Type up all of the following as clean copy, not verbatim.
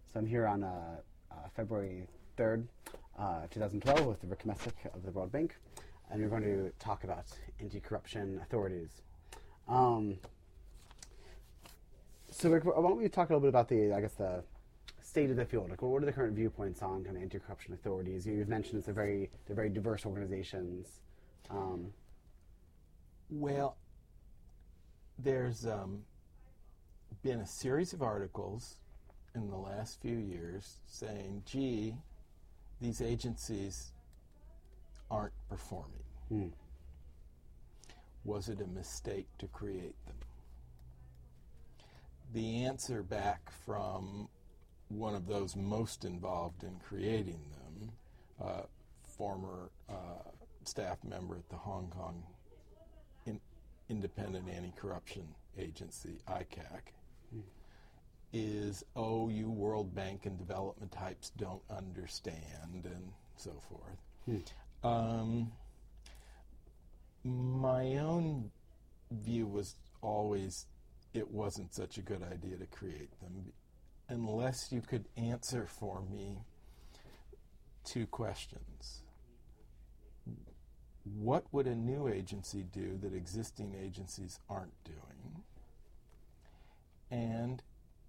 So I'm here on February 3rd, 2012 with Rick Messick of the World Bank, and we're going to talk about anti-corruption authorities. So Rick, why don't we talk a little bit about the state of the field? Like, what are the current viewpoints on kind of anti-corruption authorities? You've mentioned they're very diverse organizations. Well, there's been a series of articles in the last few years saying, gee, these agencies aren't performing. Was it a mistake to create them? The answer back from one of those most involved in creating them, former staff member at the Hong Kong Independent Anti-Corruption Agency, ICAC, is, oh, you World Bank and development types don't understand, and so forth. My own view was always it wasn't such a good idea to create them unless you could answer for me two questions. What would a new agency do that existing agencies aren't doing? And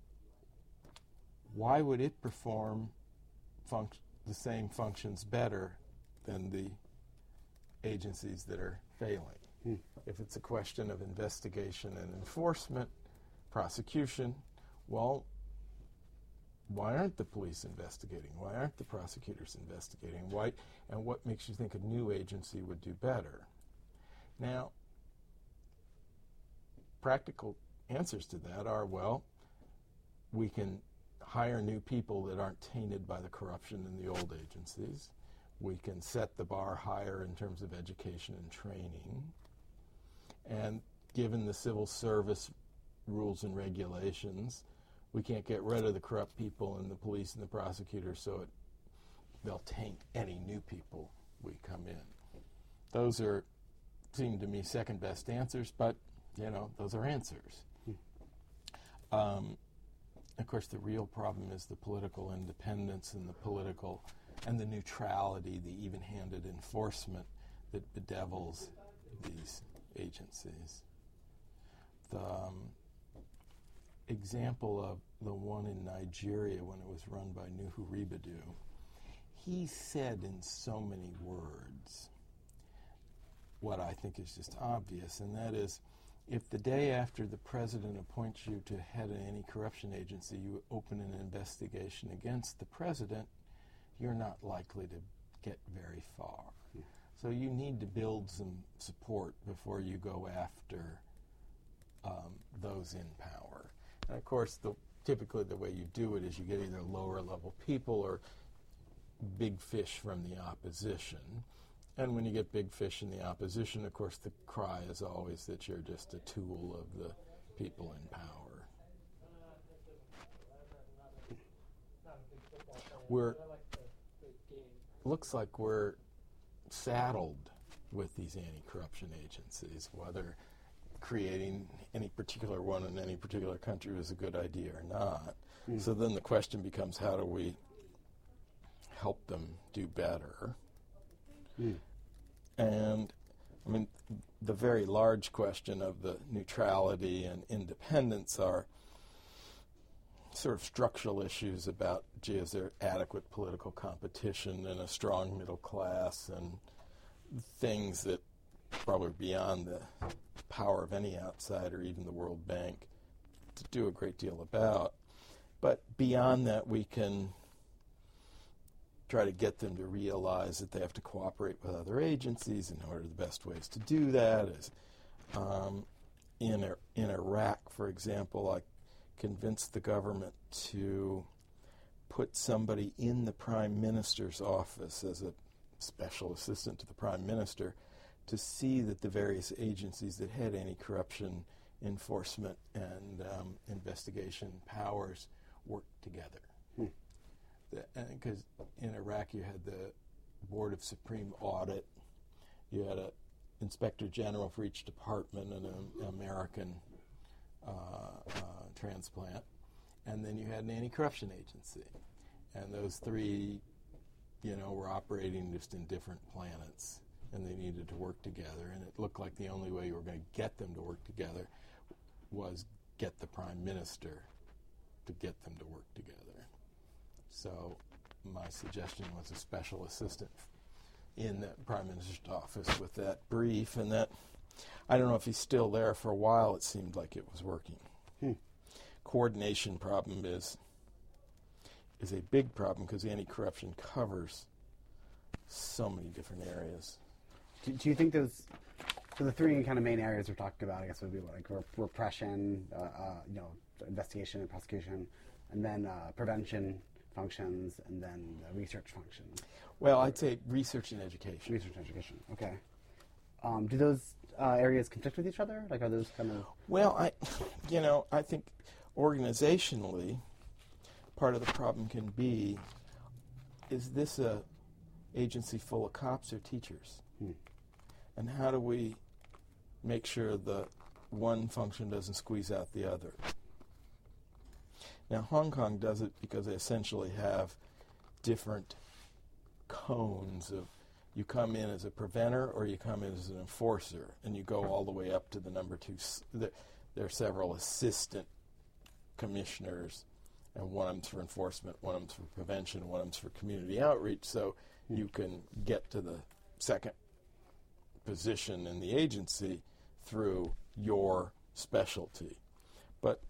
why would it perform the same functions better than the agencies that are failing? If it's a question of investigation and enforcement, prosecution, well, why aren't the police investigating? Why aren't the prosecutors investigating? Why? And what makes you think a new agency would do better? Now, practical answers to that are, well, we can hire new people that aren't tainted by the corruption in the old agencies. We can set the bar higher in terms of education and training. And given the civil service rules and regulations, we can't get rid of the corrupt people in the police and the prosecutors, so they'll taint any new people we come in. Those seem to me second best answers, but those are answers. Of course, the real problem is the political independence and the neutrality, the even-handed enforcement that bedevils these agencies. The example of the one in Nigeria when it was run by Nuhu Ribadu, he said in so many words what I think is just obvious, and that is, if the day after the president appoints you to head an anti-corruption agency, you open an investigation against the president, you're not likely to get very far. So you need to build some support before you go after those in power. And of course, typically the way you do it is you get either lower level people or big fish from the opposition. And when you get big fish in the opposition, of course, the cry is always that you're just a tool of the people in power. Looks like we're saddled with these anti-corruption agencies, whether creating any particular one in any particular country is a good idea or not. So then the question becomes, how do we help them do better? And I mean, the very large question of the neutrality and independence are sort of structural issues about, is there adequate political competition and a strong middle class, and things that probably are beyond the power of any outsider, even the World Bank, to do a great deal about. But beyond that, we can try to get them to realize that they have to cooperate with other agencies, and what are the best ways to do that is, in Iraq, for example, I convinced the government to put somebody in the Prime Minister's office as a special assistant to the Prime Minister to see that the various agencies that had anti-corruption enforcement and investigation powers worked together. Because in Iraq you had the Board of Supreme Audit, you had an Inspector General for each department and an American transplant, and then you had an anti-corruption agency. And those three, were operating just in different planets, and they needed to work together. And it looked like the only way you were going to get them to work together was get the prime minister to get them to work together. So my suggestion was a special assistant in the prime minister's office with that brief, and that, I don't know if he's still there. For a while it seemed like it was working. Coordination problem is a big problem because anti-corruption covers so many different areas. Do you think those, so the three kind of main areas we're talking about, I guess, would be like repression, investigation and prosecution, and then prevention functions, and then research functions? Well, I'd say research and education. Research and education, okay. Do those areas conflict with each other? Like, are those kind of... Well, I think organizationally, part of the problem can be, is this a agency full of cops or teachers? And how do we make sure the one function doesn't squeeze out the other? Now, Hong Kong does it because they essentially have different cones of, you come in as a preventer or you come in as an enforcer, and you go all the way up to the number two. There are several assistant commissioners, and one of them's for enforcement, one of them's for prevention, one of them's for community outreach, so you can get to the second position in the agency through your specialty. But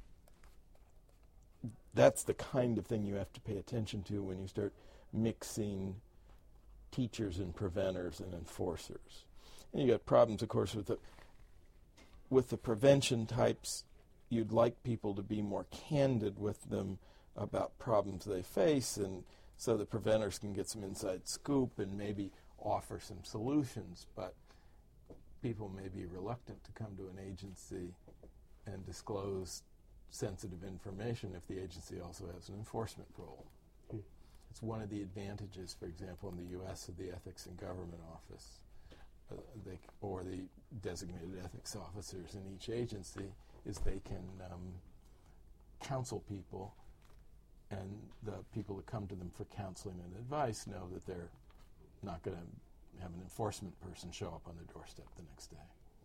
that's the kind of thing you have to pay attention to when you start mixing teachers and preventers and enforcers. And you got problems, of course, with the prevention types. You'd like people to be more candid with them about problems they face, and so the preventers can get some inside scoop and maybe offer some solutions, but people may be reluctant to come to an agency and disclose sensitive information if the agency also has an enforcement role. It's one of the advantages, for example, in the U.S. of the Ethics in Government Office, or the designated ethics officers in each agency, is they can counsel people, and the people that come to them for counseling and advice know that they're not going to have an enforcement person show up on their doorstep the next day.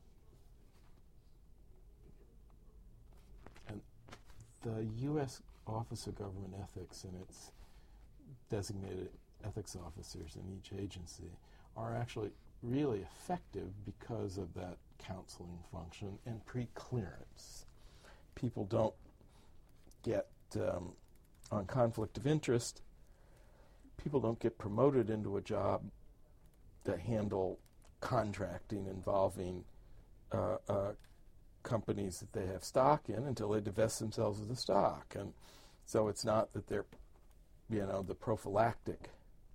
And the U.S. Office of Government Ethics and its designated ethics officers in each agency are actually really effective because of that counseling function and pre-clearance. People don't get, on conflict of interest, people don't get promoted into a job to handle contracting involving companies that they have stock in until they divest themselves of the stock. And so it's not that they're, the prophylactic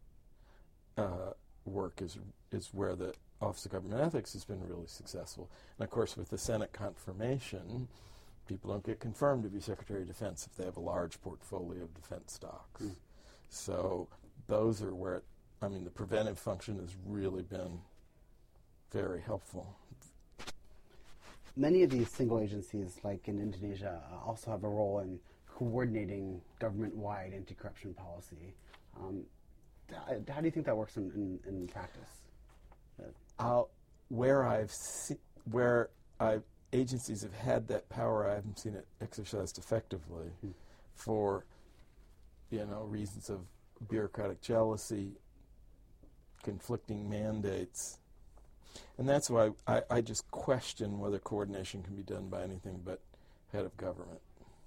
work is where the Office of Government Ethics has been really successful. And of course, with the Senate confirmation, people don't get confirmed to be Secretary of Defense if they have a large portfolio of defense stocks. So those are where, the preventive function has really been very helpful. Many of these single agencies, like in Indonesia, also have a role in coordinating government-wide anti-corruption policy. How do you think that works in practice? Where agencies have had that power, I haven't seen it exercised effectively for, reasons of bureaucratic jealousy, conflicting mandates. And that's why I just question whether coordination can be done by anything but head of government.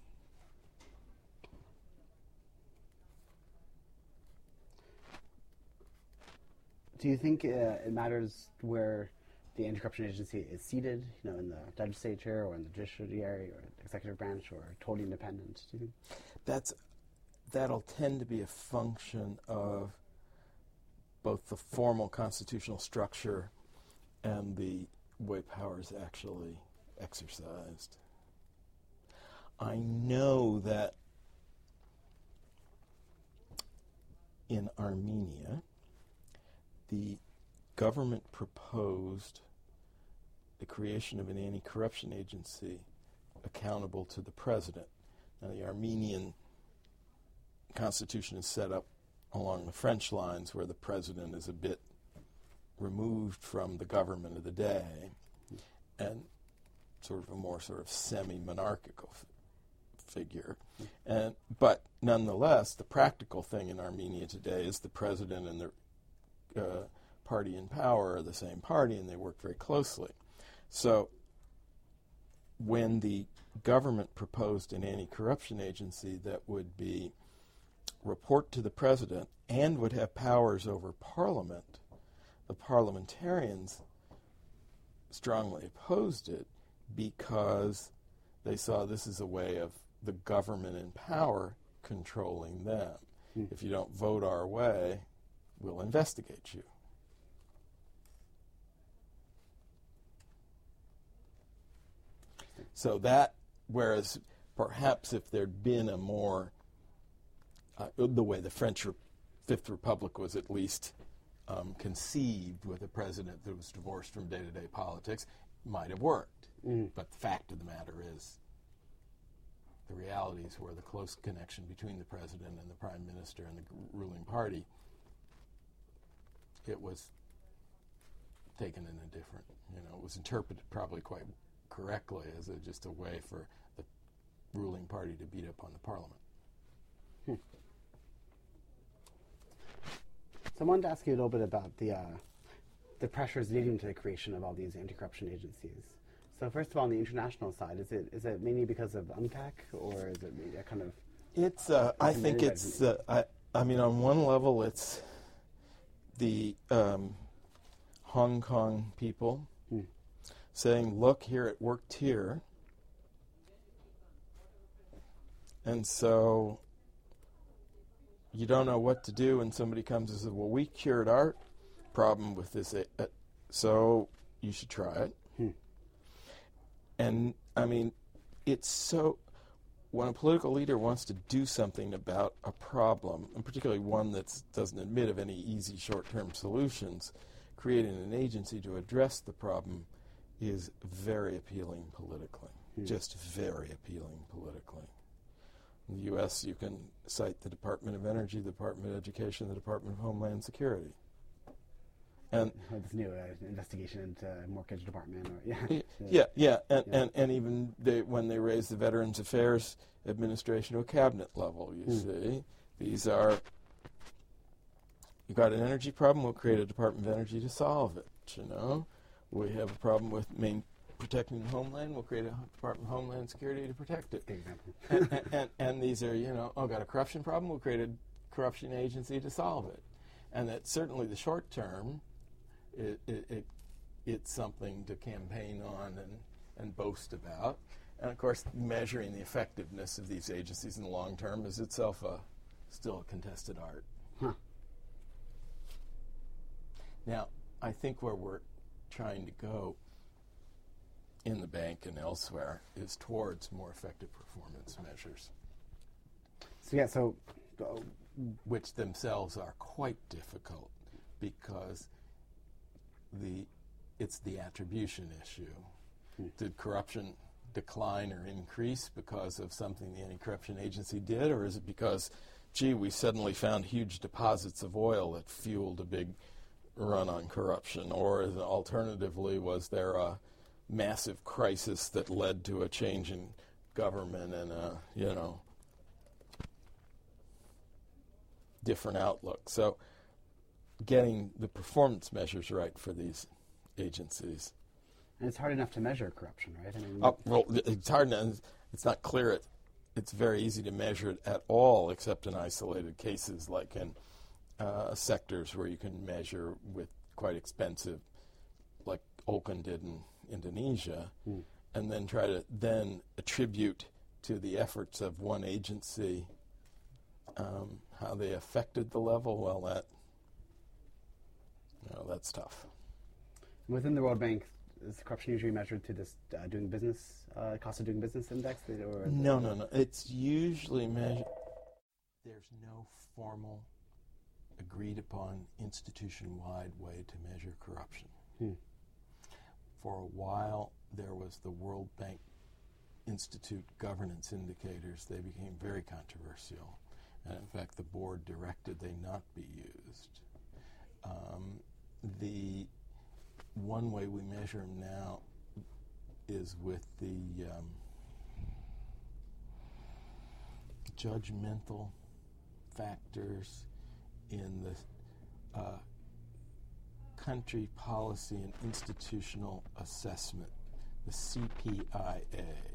Do you think it matters where the anti-corruption agency is seated, in the legislature or in the judiciary or executive branch, or totally independent? Do you think? That'll tend to be a function of both the formal constitutional structure and the way power is actually exercised. I know that in Armenia, the government proposed the creation of an anti-corruption agency accountable to the president. Now, the Armenian Constitution is set up along the French lines, where the president is a bit removed from the government of the day, and sort of a more sort of semi-monarchical figure. But nonetheless, the practical thing in Armenia today is the president and the party in power are the same party, and they work very closely. So when the government proposed an anti-corruption agency that would be report to the president and would have powers over parliament, the parliamentarians strongly opposed it because they saw this as a way of the government in power controlling them. If you don't vote our way, we'll investigate you. So that, whereas perhaps if there'd been a more, the way the French Fifth Republic was at least conceived with a president that was divorced from day-to-day politics, might have worked. But the fact of the matter is, the realities were the close connection between the president and the prime minister and the ruling party. It was taken in a different, it was interpreted probably quite correctly as just a way for the ruling party to beat up on the parliament. So I wanted to ask you a little bit about the pressures leading to the creation of all these anti-corruption agencies. So first of all, on the international side, is it mainly because of UNCAC, or is it a kind of? It's I think it's I mean, on one level it's the Hong Kong people saying, look, here it worked here. And so you don't know what to do, and somebody comes and says, well, we cured our problem with this, so you should try it. And, I mean, it's so, when a political leader wants to do something about a problem, and particularly one that doesn't admit of any easy short-term solutions, creating an agency to address the problem is very appealing politically, just very appealing politically. In the U.S., you can cite the Department of Energy, the Department of Education, the Department of Homeland Security. And this new investigation into mortgage department, or and even when they raise the Veterans Affairs Administration to a cabinet level, you see, these are, you've got an energy problem, we'll create a Department of Energy to solve it. We have a problem with protecting the homeland, we'll create a Department of Homeland Security to protect it. and these are, got a corruption problem, we'll create a corruption agency to solve it. And that certainly the short term, it's something to campaign on and boast about. And of course, measuring the effectiveness of these agencies in the long term is itself still a contested art. Now, I think where we're trying to go in the bank and elsewhere is towards more effective performance measures. Which themselves are quite difficult because it's the attribution issue. Did corruption decline or increase because of something the anti-corruption agency did, or is it because, we suddenly found huge deposits of oil that fueled a big run on corruption, or alternatively, was there a massive crisis that led to a change in government and a, different outlook? So getting the performance measures right for these agencies. And it's hard enough to measure corruption, right? Well, it's hard enough. It's not clear. It's very easy to measure it at all, except in isolated cases, like in sectors where you can measure with quite expensive, like Olkan did in Indonesia, and then try to then attribute to the efforts of one agency how they affected the level. Well, that's tough. Within the World Bank, is corruption usually measured to this doing business, cost of doing business index? No. It's usually measured. There's no formal, agreed upon, institution-wide way to measure corruption. For a while, there was the World Bank Institute governance indicators. They became very controversial. And in fact, the board directed they not be used. The one way we measure them now is with the judgmental factors in the Country Policy and Institutional Assessment, the CPIA.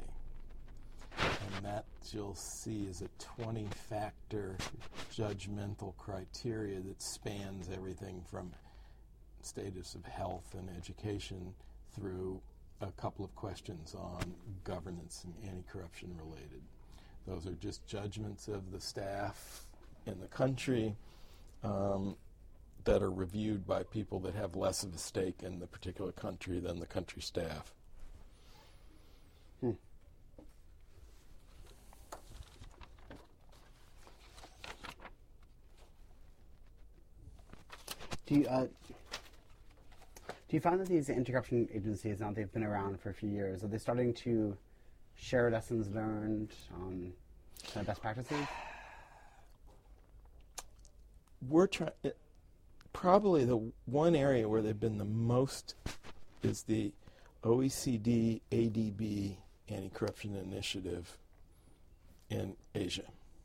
And that you'll see is a 20-factor judgmental criteria that spans everything from status of health and education through a couple of questions on governance and anti-corruption related. Those are just judgments of the staff in the country that are reviewed by people that have less of a stake in the particular country than the country staff. Do you find that these anti-corruption agencies, now they've been around for a few years, are they starting to share lessons learned on kind of best practices? We're trying. Probably the one area where they've been the most is the OECD ADB Anti-Corruption Initiative in Asia.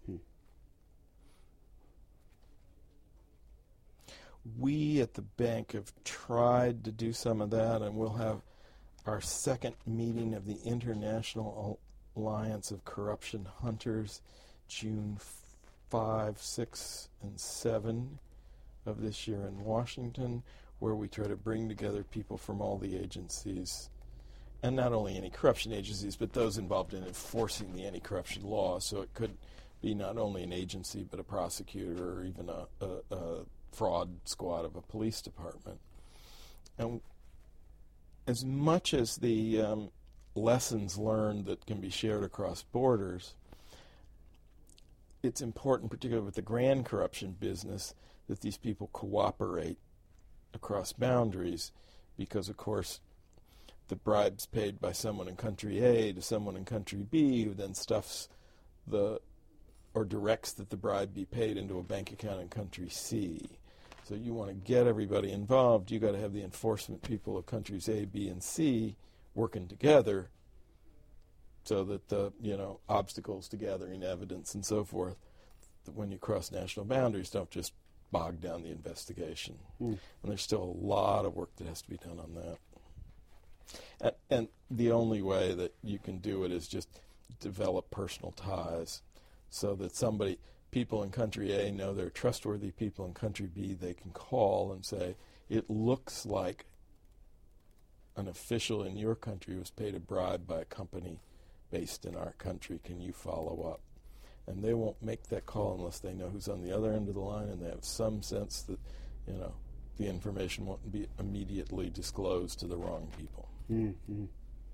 We at the bank have tried to do some of that, and we'll have our second meeting of the International Alliance of Corruption Hunters, June 5, 6, and 7 of this year in Washington, where we try to bring together people from all the agencies, and not only anti-corruption agencies, but those involved in enforcing the anti-corruption law. So it could be not only an agency, but a prosecutor or even a fraud squad of a police department. And as much as the lessons learned that can be shared across borders, it's important, particularly with the grand corruption business, that these people cooperate across boundaries, because, of course, the bribes paid by someone in country A to someone in country B, who then stuffs or directs that the bribe be paid into a bank account in country C. So you want to get everybody involved. You got to have the enforcement people of countries A, B, and C working together, so that the obstacles to gathering evidence and so forth, that when you cross national boundaries, don't just bog down the investigation. And there's still a lot of work that has to be done on that. And the only way that you can do it is just develop personal ties, so that people in country A know they're trustworthy people in country B they can call and say, it looks like an official in your country was paid a bribe by a company based in our country. Can you follow up? And they won't make that call unless they know who's on the other end of the line, and they have some sense that, the information won't be immediately disclosed to the wrong people. Mm-hmm.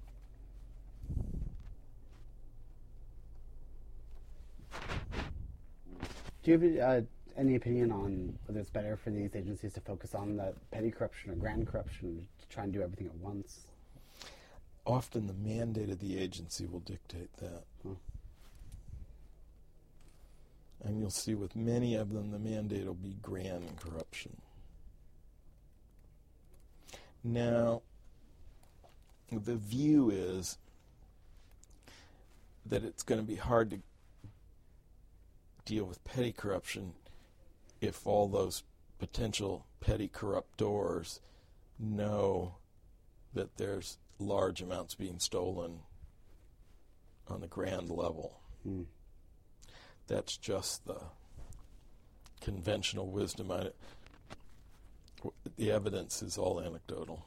Do you have any opinion on whether it's better for these agencies to focus on the petty corruption or grand corruption, to try and do everything at once? Often the mandate of the agency will dictate that. And you'll see with many of them, the mandate will be grand corruption. Now, the view is that it's going to be hard to deal with petty corruption if all those potential petty corruptors know that there's large amounts being stolen on the grand level. That's just the conventional wisdom. The evidence is all anecdotal.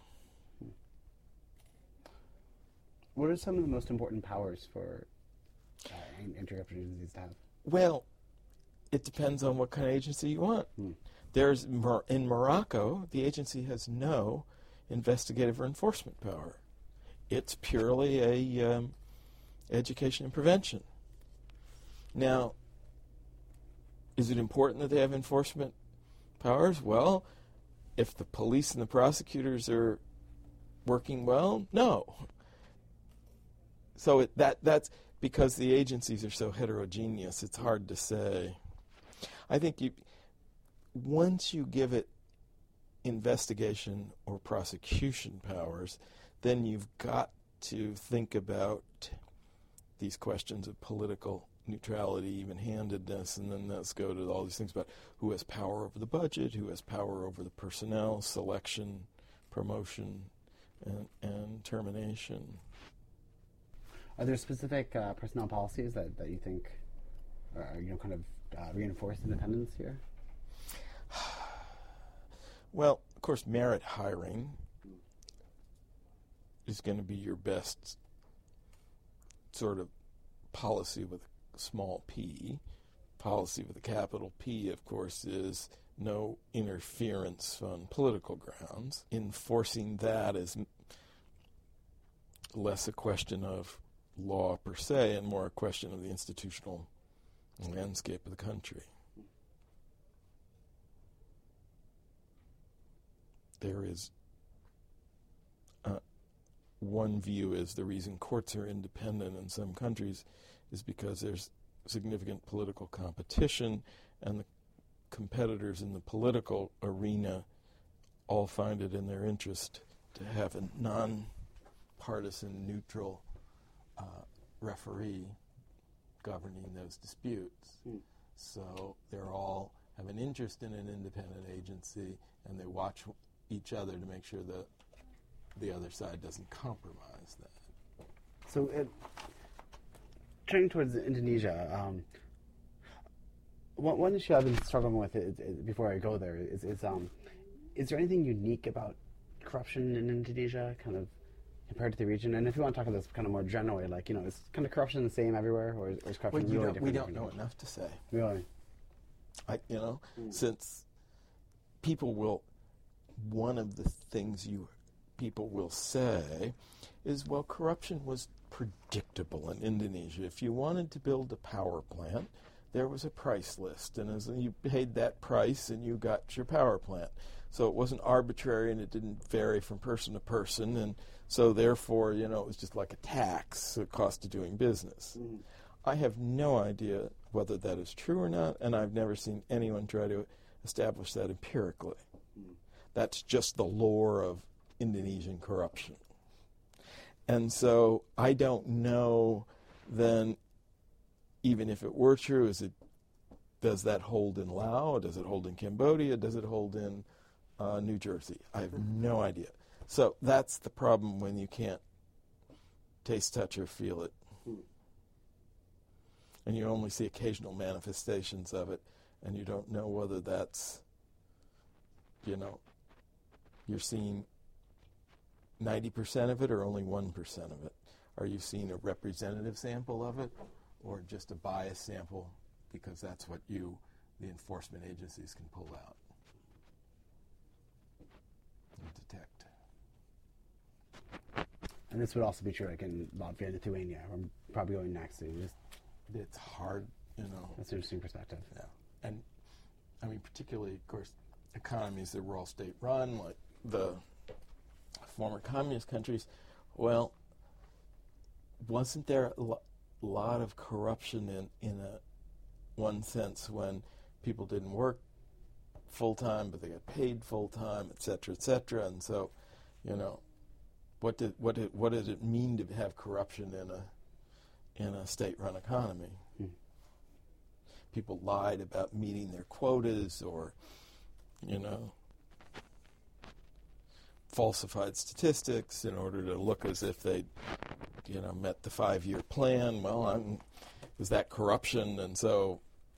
What are some of the most important powers for anti-corruption agencies to have? Well, it depends on what kind of agency you want. In Morocco, the agency has no investigative or enforcement power. It's purely a education and prevention. Now, is it important that they have enforcement powers? Well, if the police and the prosecutors are working well, no. So that's because the agencies are so heterogeneous, it's hard to say. I think once you give it investigation or prosecution powers, then you've got to think about these questions of political neutrality, even-handedness, and then let's go to all these things about who has power over the budget, who has power over the personnel, selection, promotion, and termination. Are there specific personnel policies that you think are kind of reinforce independence here? Well, of course, merit hiring is going to be your best sort of policy with a small p. Policy with a capital P, of course, is no interference on political grounds. Enforcing that is less a question of law per se and more a question of the institutional landscape of the country. There is one view is the reason courts are independent in some countries is because there's significant political competition, and the competitors in the political arena all find it in their interest to have a non-partisan, neutral referee governing those disputes. So they're all have an interest in an independent agency, and they watch each other to make sure that the other side doesn't compromise that. So, turning towards Indonesia, one issue I've been struggling with before I go there is there anything unique about corruption in Indonesia, kind of compared to the region? And if you want to talk about this kind of more generally, like, is kind of corruption the same everywhere, or is corruption really different? We don't know enough to say. Really? Since people will, one of the things people will say is, well, corruption was predictable in Indonesia. If you wanted to build a power plant, there was a price list, and as you paid that price and you got your power plant. So it wasn't arbitrary and it didn't vary from person to person, and so therefore, it was just like a tax, the cost of doing business. I have no idea whether that is true or not, and I've never seen anyone try to establish that empirically. That's just the lore of Indonesian corruption. And so I don't know then, even if it were true, does that hold in Laos? Does it hold in Cambodia? Does it hold in New Jersey? I have no idea. So that's the problem when you can't taste, touch, or feel it. And you only see occasional manifestations of it, and you don't know whether that's, you're seeing 90% of it or only 1% of it. Are you seeing a representative sample of it or just a biased sample because that's what the enforcement agencies can pull out and detect? And this would also be true like in Latvia and Lithuania. I'm probably going next to just. It's hard, That's an interesting perspective. Yeah. And, particularly, of course, economies that were all state-run, like the former communist countries, well, wasn't there a lot of corruption in one sense when people didn't work full-time, but they got paid full-time, et cetera, and so, what did it mean to have corruption in a state-run economy? People lied about meeting their quotas, or falsified statistics in order to look as if they met the 5-year plan. Well, was that corruption? And so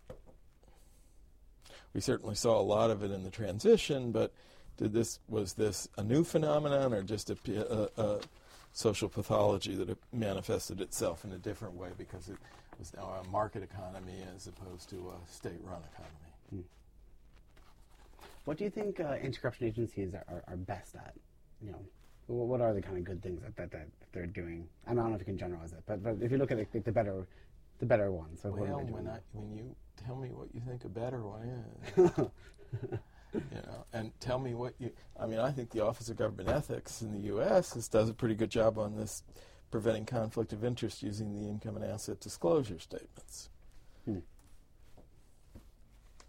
we certainly saw a lot of it in the transition, but was this a new phenomenon or just a social pathology that it manifested itself in a different way because it was now a market economy as opposed to a state-run economy? What do you think anti-corruption agencies are best at? What are the kind of good things that they're doing? I don't know if you can generalize it, but if you look at the better ones. So well, when you tell me what you think a better one is, and tell me what I think the Office of Government Ethics in the U.S. does a pretty good job on this, preventing conflict of interest using the income and asset disclosure statements.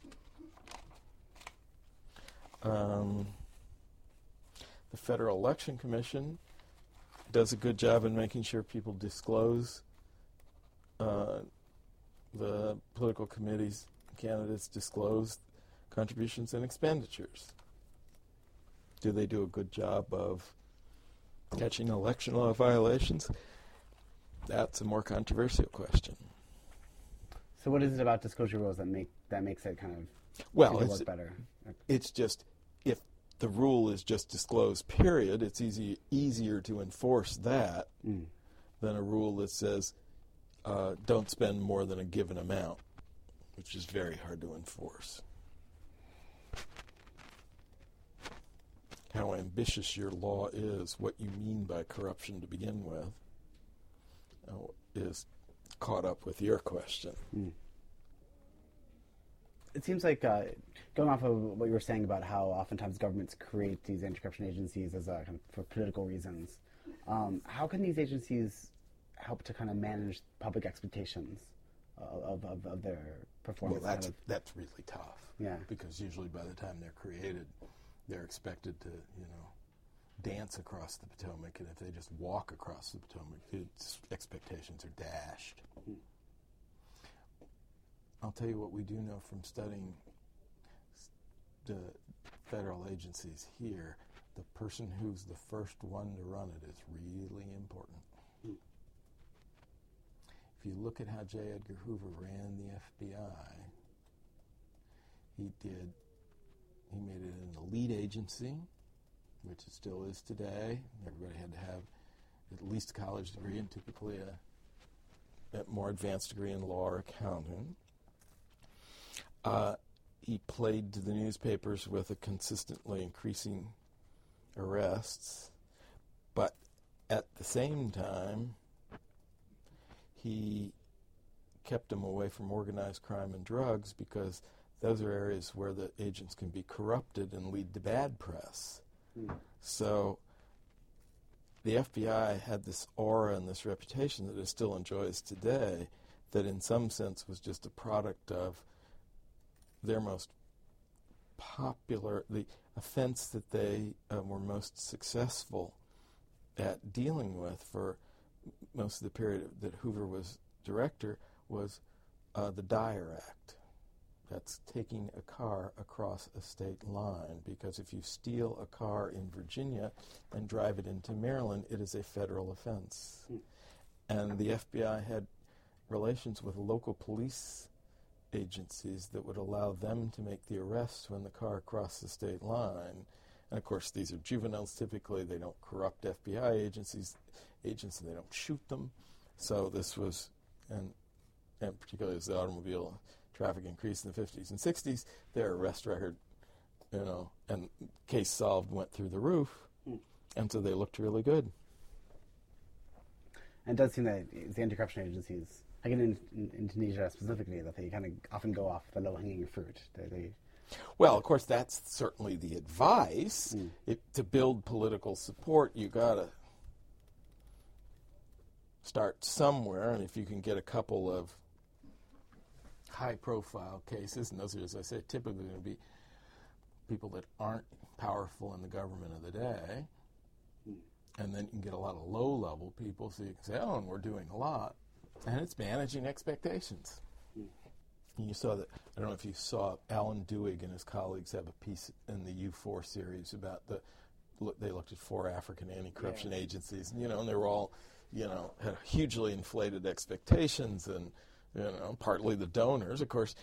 The Federal Election Commission does a good job in making sure people disclose the political committees, candidates disclose contributions and expenditures. Do they do a good job of catching election law violations? That's a more controversial question. So what is it about disclosure rules that makes it kind of work better? It's just, if the rule is just disclose, period, it's easier to enforce that than a rule that says don't spend more than a given amount, which is very hard to enforce. How ambitious your law is, what you mean by corruption to begin with, is caught up with your question. It seems like, going off of what you were saying about how oftentimes governments create these anti-corruption agencies as for political reasons, how can these agencies help to kind of manage public expectations of their performance? Well, that's really tough. Yeah. Because usually by the time they're created, they're expected to, dance across the Potomac, and if they just walk across the Potomac, its expectations are dashed. I'll tell you what we do know from studying the federal agencies here. The person who's the first one to run it is really important. If you look at how J. Edgar Hoover ran the FBI, he made it an elite agency, which it still is today. Everybody had to have at least a college degree and typically a more advanced degree in law or accounting. He played to the newspapers with a consistently increasing arrests, but at the same time, he kept them away from organized crime and drugs because those are areas where the agents can be corrupted and lead to bad press. So the FBI had this aura and this reputation that it still enjoys today that in some sense was just a product of their most popular, the offense that they were most successful at dealing with for most of the period that Hoover was director was the Dyer Act. That's taking a car across a state line, because if you steal a car in Virginia and drive it into Maryland, it is a federal offense. And the FBI had relations with local police agencies that would allow them to make the arrests when the car crossed the state line. And of course, these are juveniles typically. They don't corrupt FBI agents, they don't shoot them. So this was, and particularly as the automobile traffic increased in the 50s and 60s, their arrest record, and case solved went through the roof. And so they looked really good. And it does seem that the anti-corruption agencies, like in Tunisia specifically, that they kind of often go off the low-hanging fruit. Well, of course, that's certainly the advice. To build political support, you got to start somewhere, and if you can get a couple of high-profile cases, and those are, as I say, typically going to be people that aren't powerful in the government of the day, and then you can get a lot of low-level people, so you can say, oh, and we're doing a lot. And it's managing expectations. And you saw that, I don't know if you saw Alan Duig and his colleagues have a piece in the U4 series about they looked at 4 African anti-corruption agencies, and they were all, had hugely inflated expectations, and, partly the donors. Of course,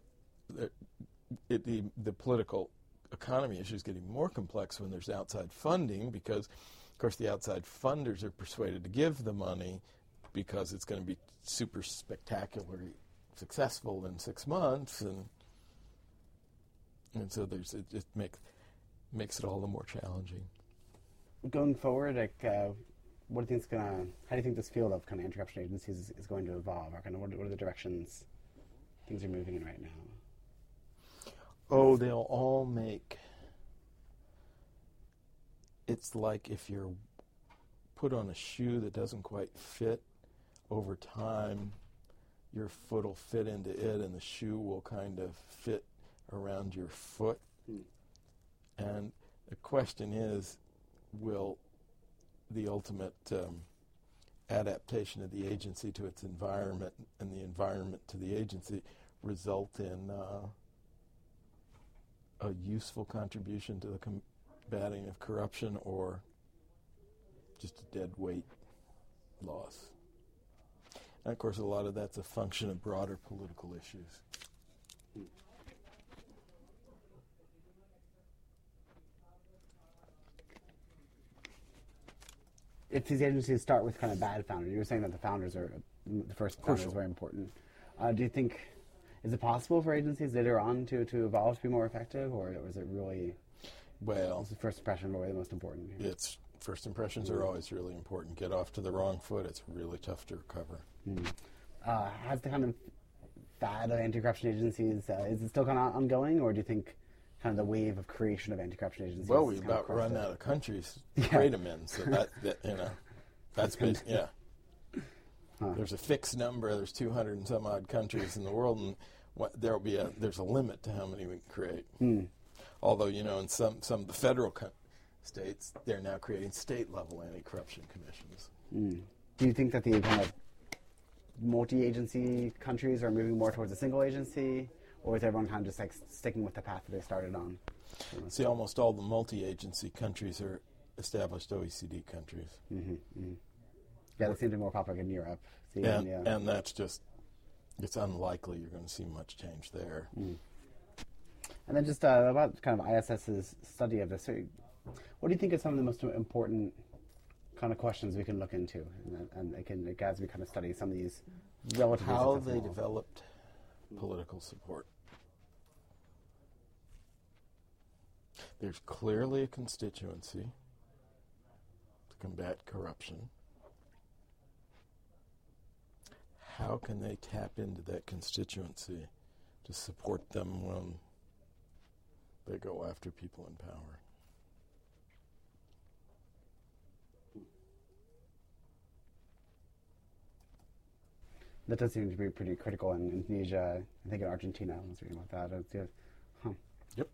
the political economy issue is getting more complex when there's outside funding, because, of course, the outside funders are persuaded to give the money because it's going to be super spectacularly successful in 6 months, and so it just makes it all the more challenging. Going forward, how do you think this field of kind of anti-corruption agencies is going to evolve, or kind of what are the directions things are moving in right now? Oh, they'll all make. It's like if you're put on a shoe that doesn't quite fit, over time your foot will fit into it and the shoe will kind of fit around your foot. And the question is, will the ultimate adaptation of the agency to its environment and the environment to the agency result in a useful contribution to the combating of corruption, or just a dead weight loss? And of course, a lot of that's a function of broader political issues. If these agencies start with kind of bad founders, you were saying that the founders are the first founders are very important. Do you think, is it possible for agencies later on to evolve to be more effective, or is it really? Well, is the first impression really the most important here? It's first impressions are always really important. Get off to the wrong foot, it's really tough to recover. Has the kind of fad of anti-corruption agencies is it still kind of ongoing, or do you think kind of the wave of creation of anti-corruption agencies? Well, we about run out of countries to create them in, so that that's been, yeah. There's a fixed number. There's 200 and some odd countries in the world, and there's a limit to how many we can create. Although, in some of the federal states, they're now creating state-level anti-corruption commissions. Do you think that the kind of multi-agency countries are moving more towards a single agency, or is everyone kind of just like sticking with the path that they started on? See, almost all the multi-agency countries are established OECD countries. Yeah, they seem to be more popular in Europe. And that's just, it's unlikely you're going to see much change there. And then just about kind of ISS's study of this, what do you think are some of the most important kind of questions we can look into, and as we kind of study some of these relatively how successful they models? developed political support. There's clearly a constituency to combat corruption. How can they tap into that constituency to support them when they go after people in power? That does seem to be pretty critical in Indonesia. I think in Argentina, I was reading about that. Yep.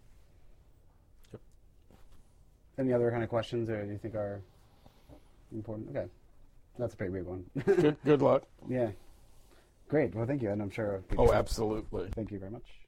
Any other kind of questions that you think are important? Okay. That's a pretty big one. Good luck. Yeah. Great. Well, thank you. And I'm sure... Oh, absolutely. Thank you very much.